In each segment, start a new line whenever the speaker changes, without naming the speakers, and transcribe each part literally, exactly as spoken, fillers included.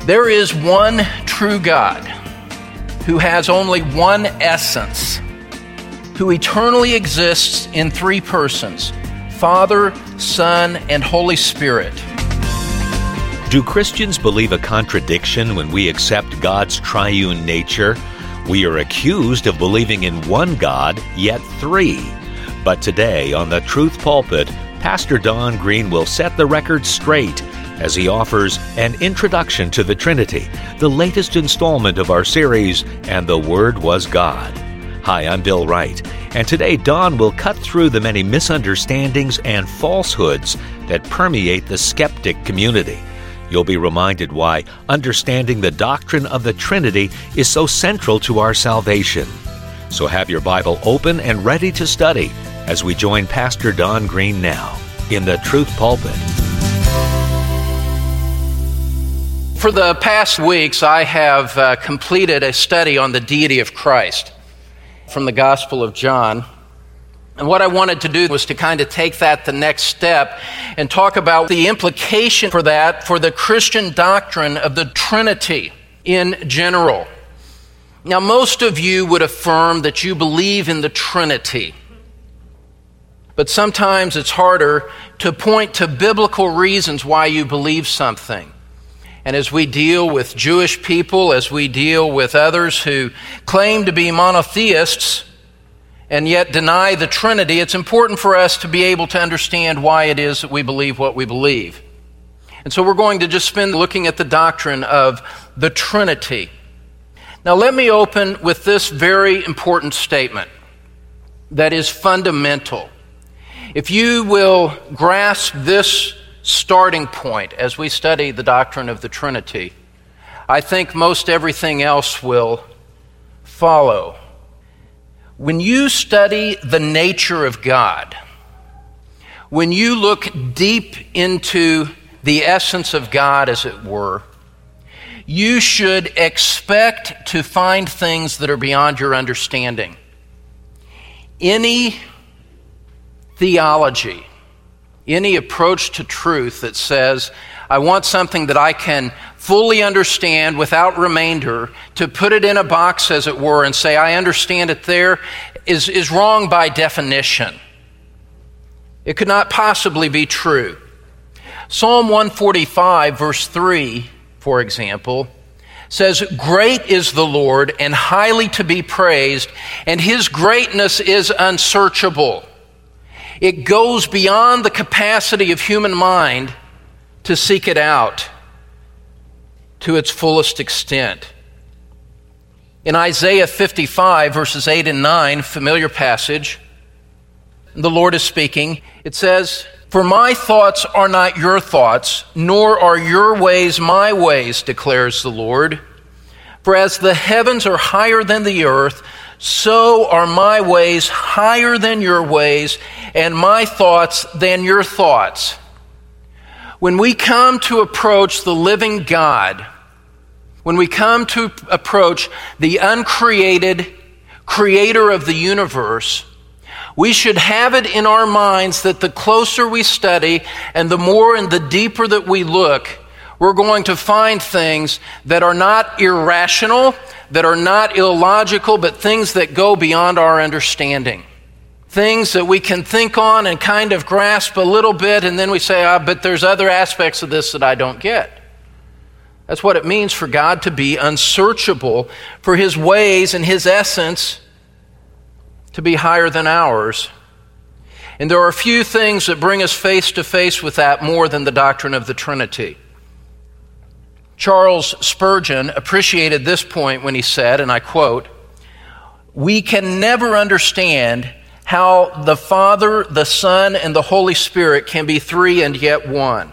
There is one true God who has only one essence, who eternally exists in three persons, Father, Son, and Holy Spirit.
Do Christians believe a contradiction when we accept God's triune nature? We are accused of believing in one God, yet three. But today, on the Truth Pulpit, Pastor Don Green will set the record straight as he offers an introduction to the Trinity, the latest installment of our series, And the Word Was God. Hi, I'm Bill Wright, and today Don will cut through the many misunderstandings and falsehoods that permeate the skeptic community. You'll be reminded why understanding the doctrine of the Trinity is so central to our salvation. So have your Bible open and ready to study as we join Pastor Don Green now in the Truth Pulpit.
For the past weeks, I have uh, completed a study on the deity of Christ from the Gospel of John. And what I wanted to do was to kind of take that the next step and talk about the implication for that for the Christian doctrine of the Trinity in general. Now, most of you would affirm that you believe in the Trinity, but sometimes it's harder to point to biblical reasons why you believe something. And as we deal with Jewish people, as we deal with others who claim to be monotheists and yet deny the Trinity, it's important for us to be able to understand why it is that we believe what we believe. And so we're going to just spend looking at the doctrine of the Trinity. Now let me open with this very important statement that is fundamental. If you will grasp this starting point as we study the doctrine of the Trinity, I think most everything else will follow. When you study the nature of God, when you look deep into the essence of God, as it were, you should expect to find things that are beyond your understanding. Any theology, any approach to truth that says, I want something that I can fully understand without remainder, to put it in a box, as it were, and say, I understand it there, is, is wrong by definition. It could not possibly be true. Psalm one forty-five, verse three, for example, says, Great is the Lord and highly to be praised, and His greatness is unsearchable. It goes beyond the capacity of human mind to seek it out to its fullest extent. In Isaiah fifty-five, verses eight and nine, familiar passage, the Lord is speaking. It says, For my thoughts are not your thoughts, nor are your ways my ways, declares the Lord. For as the heavens are higher than the earth, so are my ways higher than your ways, and my thoughts than your thoughts. When we come to approach the living God, when we come to approach the uncreated creator of the universe, we should have it in our minds that the closer we study and the more and the deeper that we look, we're going to find things that are not irrational, that are not illogical, but things that go beyond our understanding. Things that we can think on and kind of grasp a little bit, and then we say, ah, but there's other aspects of this that I don't get. That's what it means for God to be unsearchable, for His ways and His essence to be higher than ours. And there are a few things that bring us face to face with that more than the doctrine of the Trinity. Charles Spurgeon appreciated this point when he said, and I quote, We can never understand how the Father, the Son, and the Holy Spirit can be three and yet one.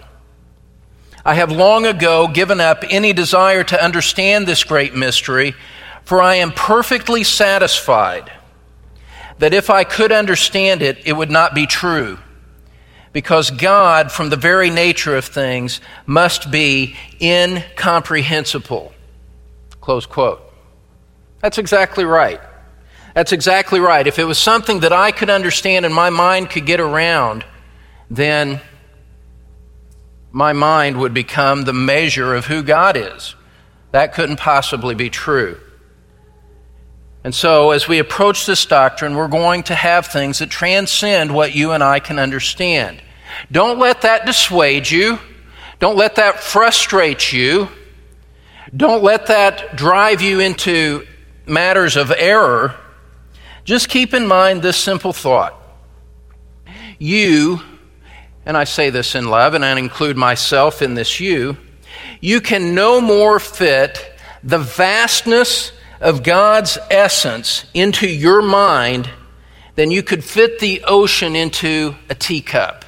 I have long ago given up any desire to understand this great mystery, for I am perfectly satisfied that if I could understand it, it would not be true, because God, from the very nature of things, must be incomprehensible. Close quote. That's exactly right. That's exactly right. If it was something that I could understand and my mind could get around, then my mind would become the measure of who God is. That couldn't possibly be true. And so as we approach this doctrine, we're going to have things that transcend what you and I can understand. Don't let that dissuade you. Don't let that frustrate you. Don't let that drive you into matters of error. Just keep in mind this simple thought. You, and I say this in love, and I include myself in this you, you can no more fit the vastness of God's essence into your mind than you could fit the ocean into a teacup.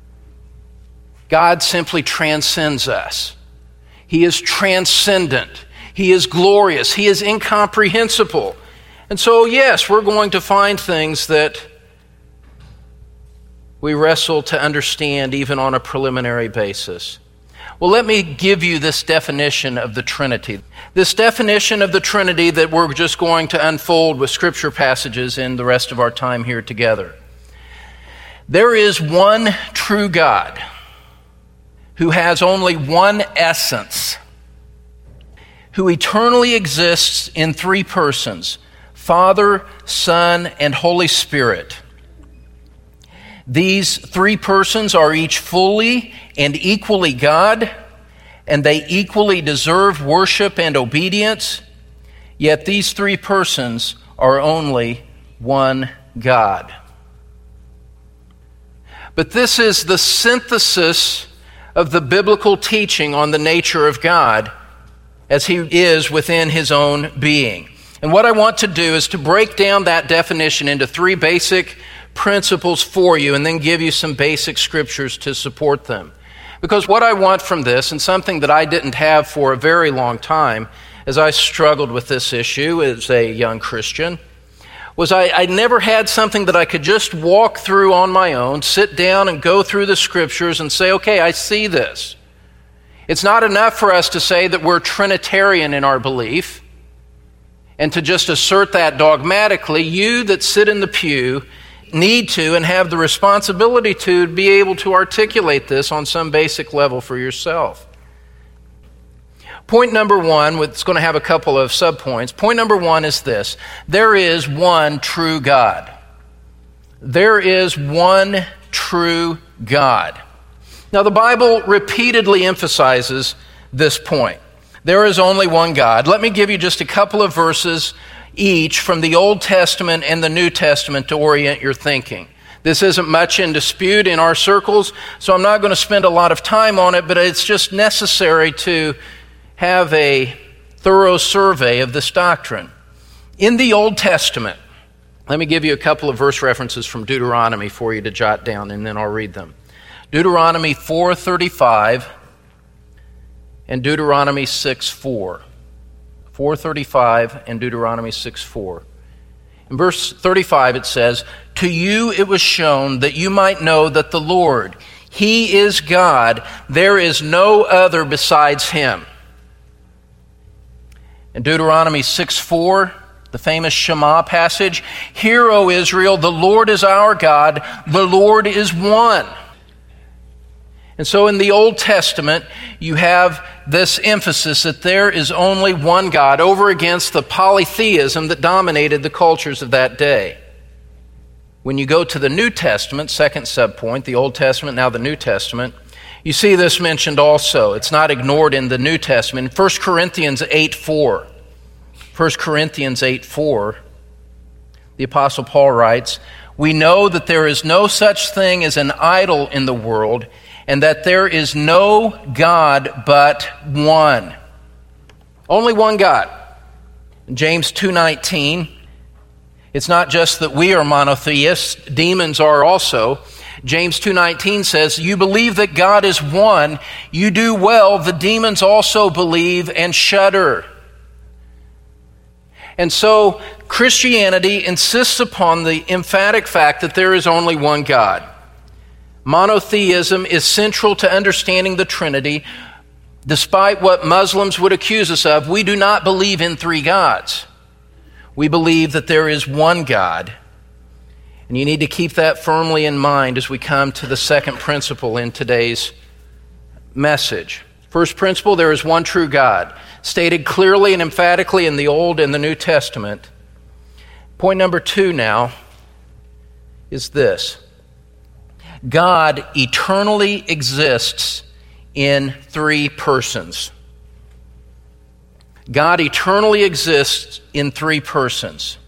God simply transcends us. He is transcendent. He is glorious. He is incomprehensible. And so, yes, we're going to find things that we wrestle to understand even on a preliminary basis. Well, let me give you this definition of the Trinity. This definition of the Trinity that we're just going to unfold with scripture passages in the rest of our time here together. There is one true God who has only one essence, who eternally exists in three persons, Father, Son, and Holy Spirit. These three persons are each fully and equally God, and they equally deserve worship and obedience, yet these three persons are only one God. But this is the synthesis of the biblical teaching on the nature of God as He is within His own being. And what I want to do is to break down that definition into three basic principles for you and then give you some basic scriptures to support them. Because what I want from this, and something that I didn't have for a very long time as I struggled with this issue as a young Christian, was I, I never had something that I could just walk through on my own, sit down and go through the scriptures and say, okay, I see this. It's not enough for us to say that we're Trinitarian in our belief and to just assert that dogmatically. You that sit in the pew need to and have the responsibility to be able to articulate this on some basic level for yourself. Point number one, it's going to have a couple of subpoints. Point number one is this: there is one true God. There is one true God. Now, the Bible repeatedly emphasizes this point. There is only one God. Let me give you just a couple of verses each from the Old Testament and the New Testament to orient your thinking. This isn't much in dispute in our circles, so I'm not going to spend a lot of time on it, but it's just necessary to have a thorough survey of this doctrine. In the Old Testament, let me give you a couple of verse references from Deuteronomy for you to jot down, and then I'll read them. Deuteronomy four thirty-five and Deuteronomy six four. four thirty-five and Deuteronomy six four. In verse thirty-five it says, "To you it was shown that you might know that the Lord, He is God, there is no other besides Him." In Deuteronomy six four, the famous Shema passage, "Hear, O Israel, the Lord is our God, the Lord is one." And so in the Old Testament, you have this emphasis that there is only one God over against the polytheism that dominated the cultures of that day. When you go to the New Testament, second subpoint, the Old Testament, now the New Testament, you see this mentioned also. It's not ignored in the New Testament. In First Corinthians eight four, First Corinthians eight four, the Apostle Paul writes, "We know that there is no such thing as an idol in the world, and that there is no God but one." Only one God. In James two nineteen, it's not just that we are monotheists, demons are also. James two nineteen says, "You believe that God is one, you do well, the demons also believe and shudder." And so Christianity insists upon the emphatic fact that there is only one God. Monotheism is central to understanding the Trinity. Despite what Muslims would accuse us of, we do not believe in three gods. We believe that there is one God. And you need to keep that firmly in mind as we come to the second principle in today's message. First principle, there is one true God, stated clearly and emphatically in the Old and the New Testament. Point number two now is this. God eternally exists in three persons. God eternally exists in three persons.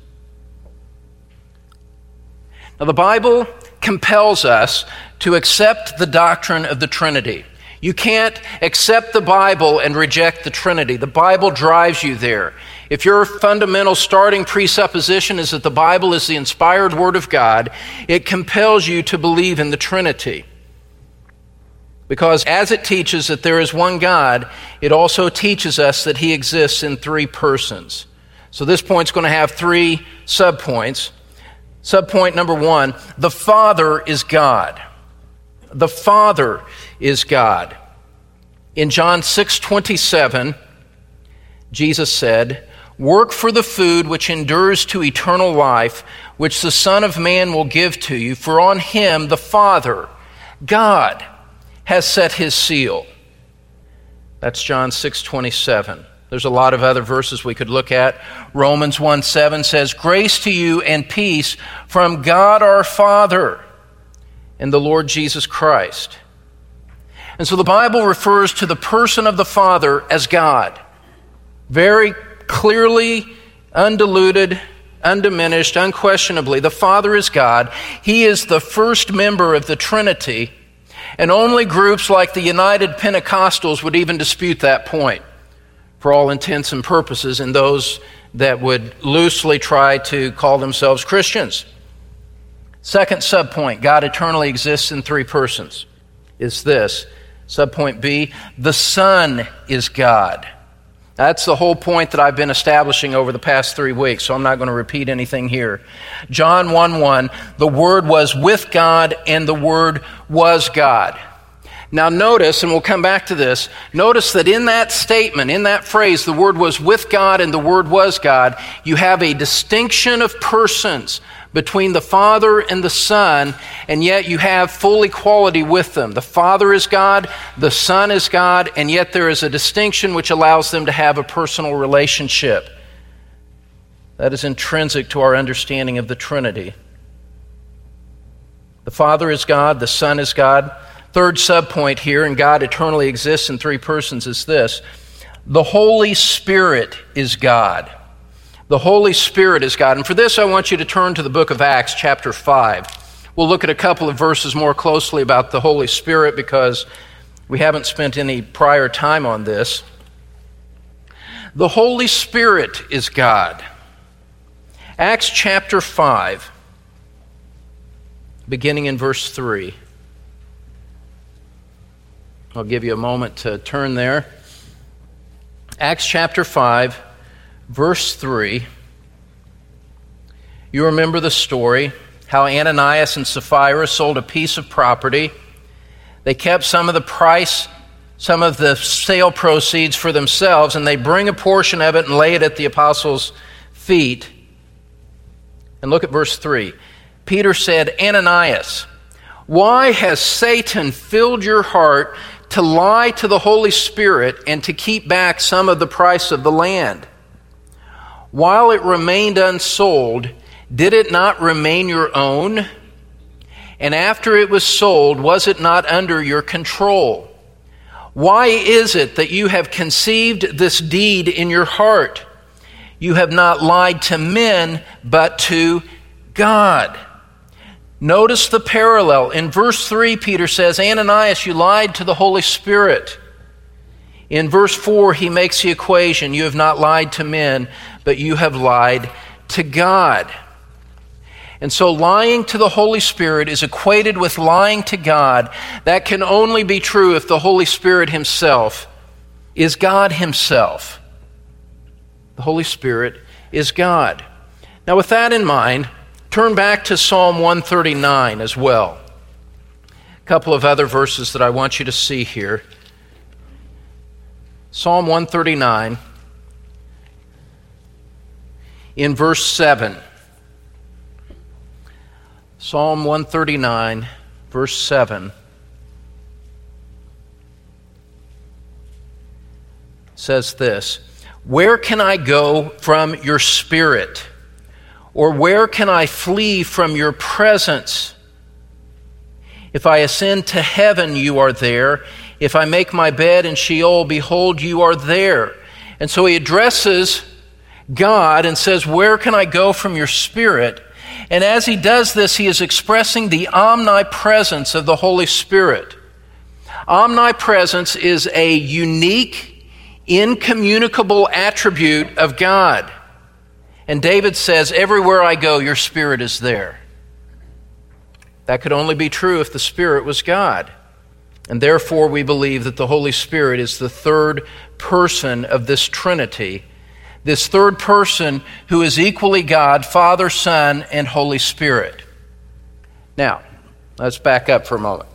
Now, the Bible compels us to accept the doctrine of the Trinity. You can't accept the Bible and reject the Trinity. The Bible drives you there. If your fundamental starting presupposition is that the Bible is the inspired Word of God, it compels you to believe in the Trinity. Because as it teaches that there is one God, it also teaches us that He exists in three persons. So this point's going to have three subpoints. Subpoint number one, the Father is God. The Father is God. In John six twenty-seven, Jesus said, "Work for the food which endures to eternal life, which the Son of Man will give to you, for on Him the Father, God, has set His seal." That's John six twenty-seven. There's a lot of other verses we could look at. Romans one seven says, "Grace to you and peace from God our Father and the Lord Jesus Christ." And so the Bible refers to the person of the Father as God. Very clearly, undiluted, undiminished, unquestionably, the Father is God. He is the first member of the Trinity, and only groups like the United Pentecostals would even dispute that point, for all intents and purposes, and those that would loosely try to call themselves Christians. Second subpoint, God eternally exists in three persons, is this. Subpoint B, the Son is God. That's the whole point that I've been establishing over the past three weeks, so I'm not going to repeat anything here. John one one, the Word was with God and the Word was God. Now notice, and we'll come back to this, notice that in that statement, in that phrase, the Word was with God and the Word was God, you have a distinction of persons between the Father and the Son, and yet you have full equality with them. The Father is God, the Son is God, and yet there is a distinction which allows them to have a personal relationship. That is intrinsic to our understanding of the Trinity. The Father is God, the Son is God. Third subpoint here, and God eternally exists in three persons, is this. The Holy Spirit is God. The Holy Spirit is God. And for this, I want you to turn to the book of Acts, chapter five. We'll look at a couple of verses more closely about the Holy Spirit because we haven't spent any prior time on this. The Holy Spirit is God. Acts chapter five, beginning in verse three. I'll give you a moment to turn there. Acts chapter five, verse three. You remember the story, how Ananias and Sapphira sold a piece of property. They kept some of the price, some of the sale proceeds for themselves, and they bring a portion of it and lay it at the apostles' feet. And look at verse three. Peter said, "Ananias, why has Satan filled your heart to lie to the Holy Spirit and to keep back some of the price of the land? While it remained unsold, did it not remain your own? And after it was sold, was it not under your control? Why is it that you have conceived this deed in your heart? You have not lied to men, but to God." Notice the parallel. In verse three, Peter says, "Ananias, you lied to the Holy Spirit." In verse four, he makes the equation, "You have not lied to men, but you have lied to God." And so lying to the Holy Spirit is equated with lying to God. That can only be true if the Holy Spirit Himself is God Himself. The Holy Spirit is God. Now with that in mind, turn back to Psalm one thirty-nine as well. A couple of other verses that I want you to see here. Psalm one thirty-nine, in verse seven. Psalm one thirty-nine, verse seven. says this, "Where can I go from your spirit? Or where can I flee from your presence? If I ascend to heaven, you are there. If I make my bed in Sheol, behold, you are there." And so he addresses God and says, "Where can I go from your spirit?" And as he does this, he is expressing the omnipresence of the Holy Spirit. Omnipresence is a unique, incommunicable attribute of God. And David says, "Everywhere I go, your Spirit is there." That could only be true if the Spirit was God. And therefore, we believe that the Holy Spirit is the third person of this Trinity, this third person who is equally God, Father, Son, and Holy Spirit. Now, let's back up for a moment.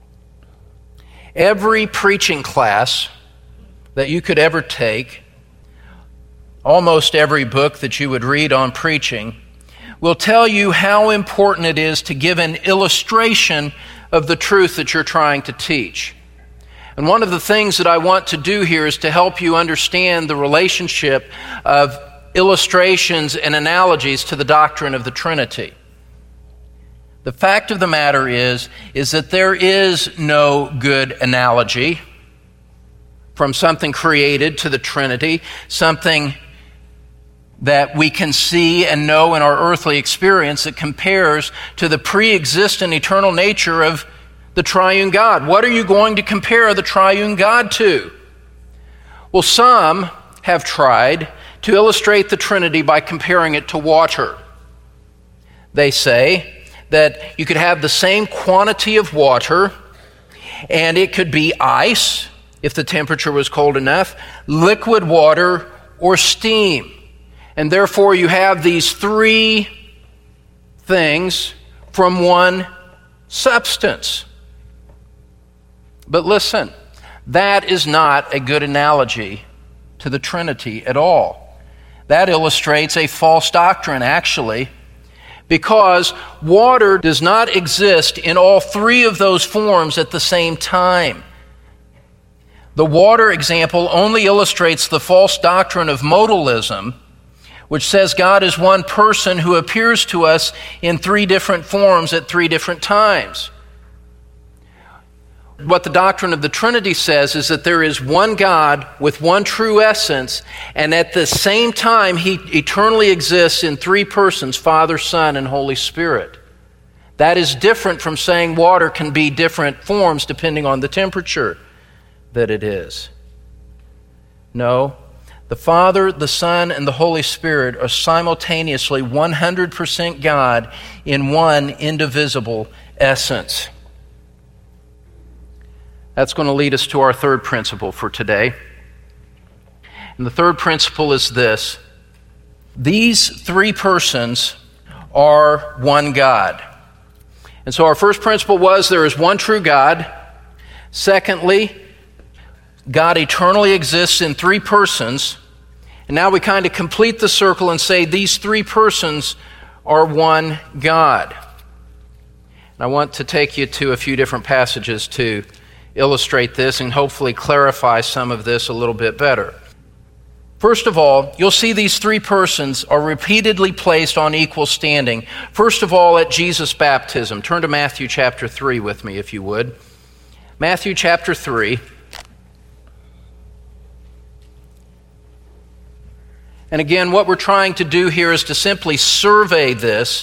Every preaching class that you could ever take, almost every book that you would read on preaching, will tell you how important it is to give an illustration of the truth that you're trying to teach. And one of the things that I want to do here is to help you understand the relationship of illustrations and analogies to the doctrine of the Trinity. The fact of the matter is, is that there is no good analogy from something created to the Trinity, something that we can see and know in our earthly experience that compares to the pre-existent eternal nature of the triune God. What are you going to compare the triune God to? Well, some have tried to illustrate the Trinity by comparing it to water. They say that you could have the same quantity of water, and it could be ice, if the temperature was cold enough, liquid water, or steam. And therefore you have these three things from one substance. But listen, that is not a good analogy to the Trinity at all. That illustrates a false doctrine, actually, because water does not exist in all three of those forms at the same time. The water example only illustrates the false doctrine of modalism, which says God is one person who appears to us in three different forms at three different times. What the doctrine of the Trinity says is that there is one God with one true essence, and at the same time He eternally exists in three persons, Father, Son, and Holy Spirit. That is different from saying water can be different forms depending on the temperature that it is. No, the Father, the Son, and the Holy Spirit are simultaneously one hundred percent God in one indivisible essence. That's going to lead us to our third principle for today. And the third principle is this: these three persons are one God. And so our first principle was there is one true God. Secondly, God eternally exists in three persons. And now we kind of complete the circle and say these three persons are one God. And I want to take you to a few different passages to illustrate this and hopefully clarify some of this a little bit better. First of all, you'll see these three persons are repeatedly placed on equal standing. First of all, at Jesus' baptism. Turn to Matthew chapter three with me, if you would. Matthew chapter three. And again, what we're trying to do here is to simply survey this,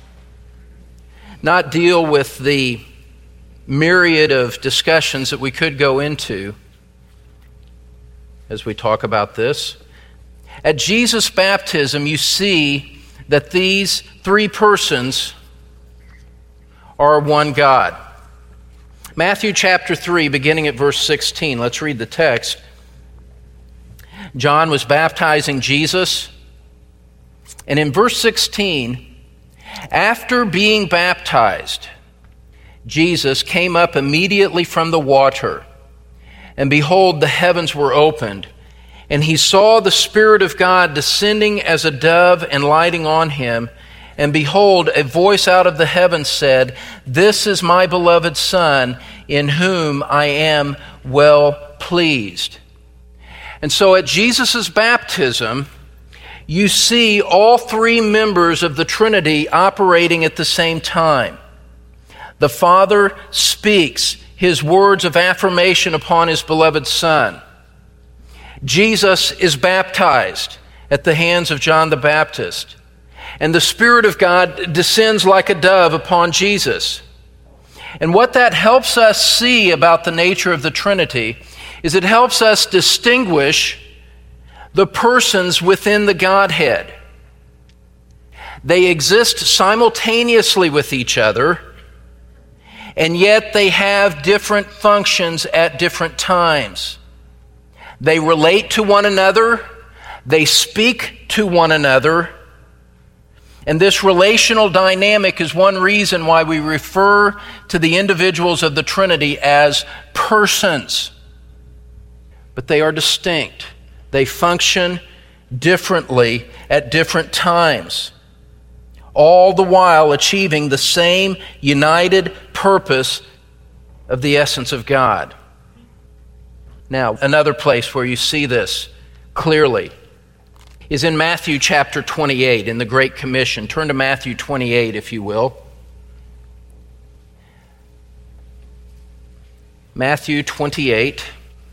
not deal with the myriad of discussions that we could go into as we talk about this. At Jesus' baptism, you see that these three persons are one God. Matthew chapter three, beginning at verse sixteen. Let's read the text. John was baptizing Jesus, and in verse sixteen, after being baptized, Jesus came up immediately from the water, and behold, the heavens were opened, and he saw the Spirit of God descending as a dove and lighting on him. And behold, a voice out of the heavens said, "This is my beloved Son, in whom I am well pleased." And so at Jesus' baptism, you see all three members of the Trinity operating at the same time. The Father speaks his words of affirmation upon his beloved Son. Jesus is baptized at the hands of John the Baptist. And the Spirit of God descends like a dove upon Jesus. And what that helps us see about the nature of the Trinity is it helps us distinguish the persons within the Godhead. They exist simultaneously with each other, and yet they have different functions at different times. They relate to one another, they speak to one another, and this relational dynamic is one reason why we refer to the individuals of the Trinity as persons. But they are distinct. They function differently at different times, all the while achieving the same united purpose of the essence of God. Now, another place where you see this clearly is in Matthew chapter twenty-eight, in the Great Commission. Turn to Matthew twenty-eight, if you will. Matthew twenty-eight.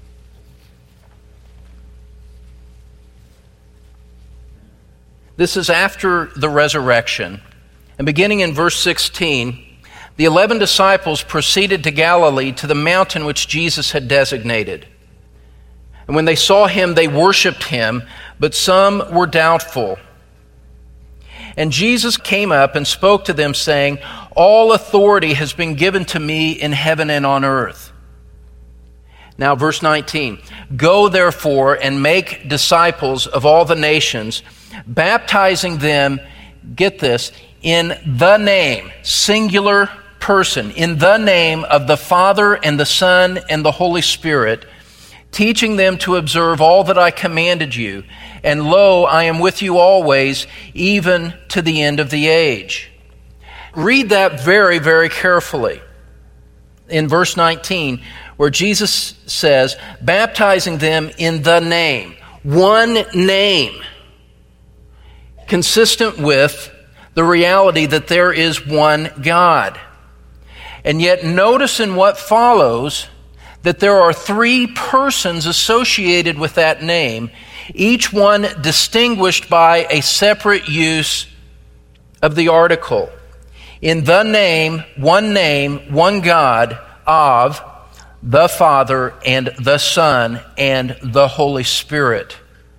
This is after the resurrection. And beginning in verse sixteen, the eleven disciples proceeded to Galilee, to the mountain which Jesus had designated. And when they saw him, they worshipped him, but some were doubtful. And Jesus came up and spoke to them, saying, "All authority has been given to me in heaven and on earth." Now, verse nineteen, "Go therefore and make disciples of all the nations, baptizing them," get this, "in the name," singular person, "in the name of the Father and the Son and the Holy Spirit, teaching them to observe all that I commanded you. And lo, I am with you always, even to the end of the age." Read that very, very carefully. In verse nineteen, where Jesus says, baptizing them in the name. One name. Consistent with the reality that there is one God. And yet notice in what follows that there are three persons associated with that name, each one distinguished by a separate use of the article. In the name, one name, one God, of the Father and the Son and the Holy Spirit.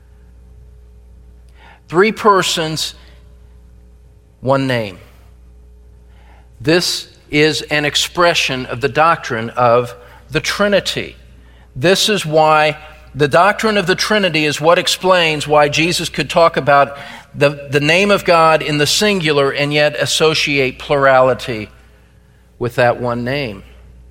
Three persons, one name. This is an expression of the doctrine of the Trinity. This is why the doctrine of the Trinity is what explains why Jesus could talk about the, the name of God in the singular and yet associate plurality with that one name.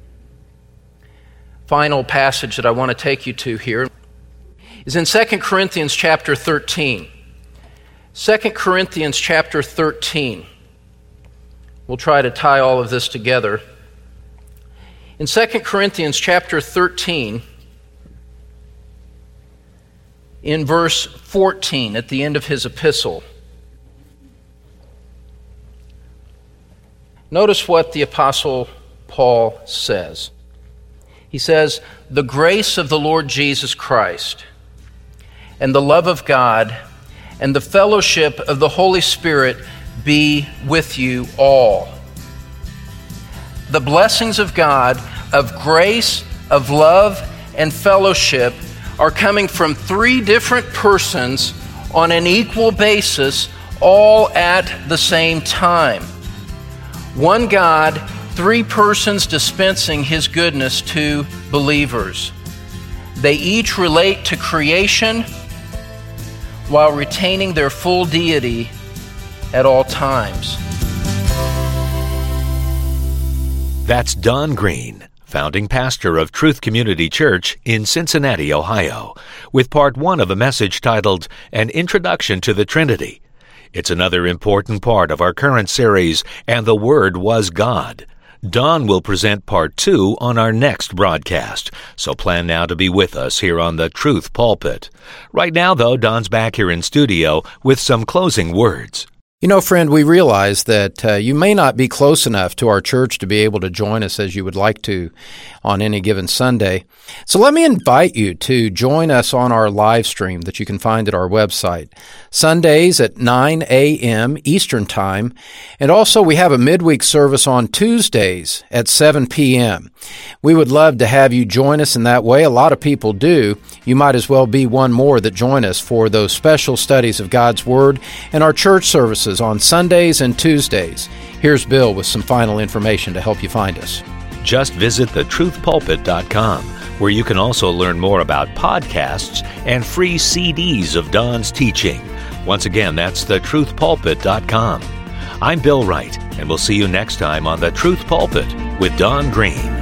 Final passage that I want to take you to here is in Second Corinthians chapter thirteen. Second Corinthians chapter thirteen. We'll try to tie all of this together. In Second Corinthians chapter thirteen, in verse fourteen, at the end of his epistle, notice what the Apostle Paul says. He says, "The grace of the Lord Jesus Christ and the love of God and the fellowship of the Holy Spirit be with you all." The blessings of God, of grace, of love, and fellowship are coming from three different persons on an equal basis, all at the same time. One God, three persons dispensing His goodness to believers. They each relate to creation while retaining their full deity at all times.
That's Don Green, founding pastor of Truth Community Church in Cincinnati, Ohio, with part one of a message titled An Introduction to the Trinity. It's another important part of our current series, And the Word Was God. Don will present part two on our next broadcast, so plan now to be with us here on the Truth Pulpit. Right now, though, Don's back here in studio with some closing words.
You know, friend, we realize that uh, you may not be close enough to our church to be able to join us as you would like to on any given Sunday. So let me invite you to join us on our live stream that you can find at our website, Sundays at nine a.m. Eastern Time. And also we have a midweek service on Tuesdays at seven p.m. We would love to have you join us in that way. A lot of people do. You might as well be one more that join us for those special studies of God's Word and our church services on Sundays and Tuesdays. Here's Bill with some final information to help you find us.
Just visit the truth pulpit dot com, where you can also learn more about podcasts and free C Ds of Don's teaching. Once again, that's the truth pulpit dot com. I'm Bill Wright, and we'll see you next time on The Truth Pulpit with Don Green.